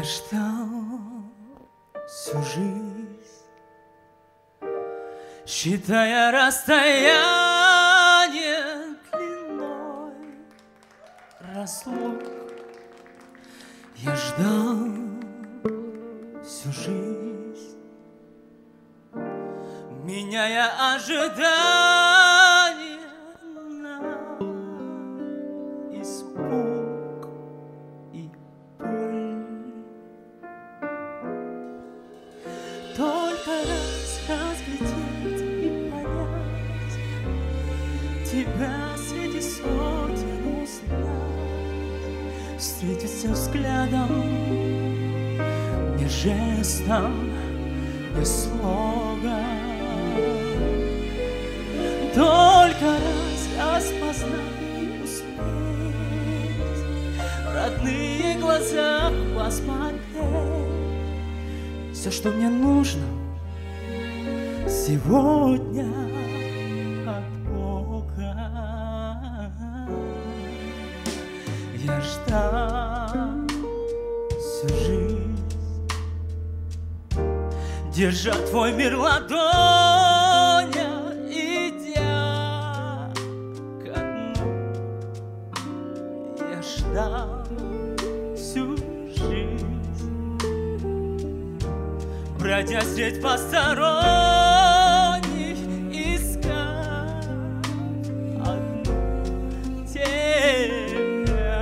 ждал всю жизнь, считая расстояние длиной разлук. Я ждал всю жизнь, меняя ожидания на испуг и боль. Только раз разглядеть и понять, тебя среди сотен узнать, встретиться взглядом, не жестом, не слогом. Только раз распознать и успеть, в родные глаза посмотреть. Все, что мне нужно сегодня от Бога. Я ждал всю жизнь, держа твой мир в ладонях, идя ко дну. Я ждал всю жизнь, бродя средь посторонних, искать одну тебя.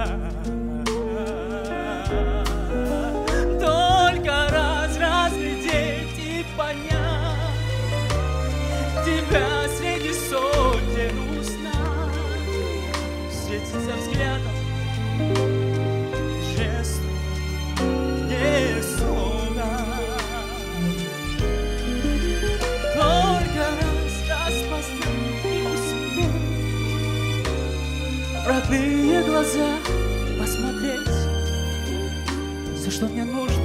Только раз разглядеть и понять, тебя среди сотен узнать, встретиться взглядом, жестом, не слогом. Только раз распознать и успеть, в родные глаза посмотреть. Все, что мне нужно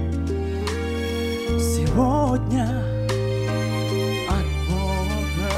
сегодня от Бога.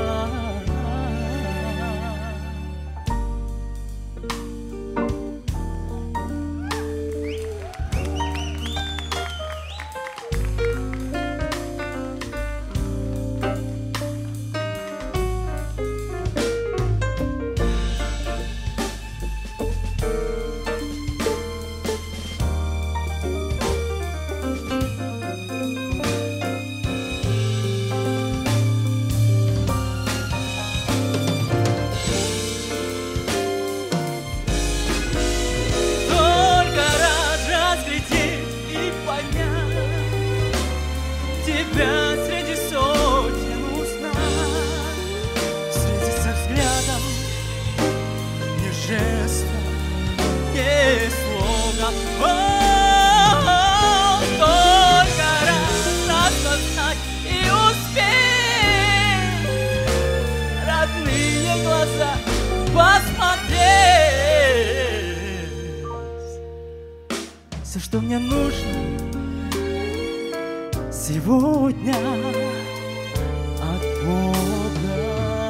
Тебя среди сотен узнать, встретиться взглядом, не жестом, не слогом. Только раз распознать и успеть, родные глаза посмотреть. Все, что мне нужно сегодня от Бога.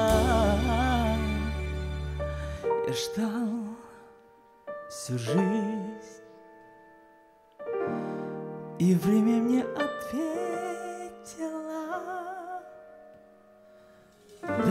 Я ждал всю жизнь, и время мне ответило.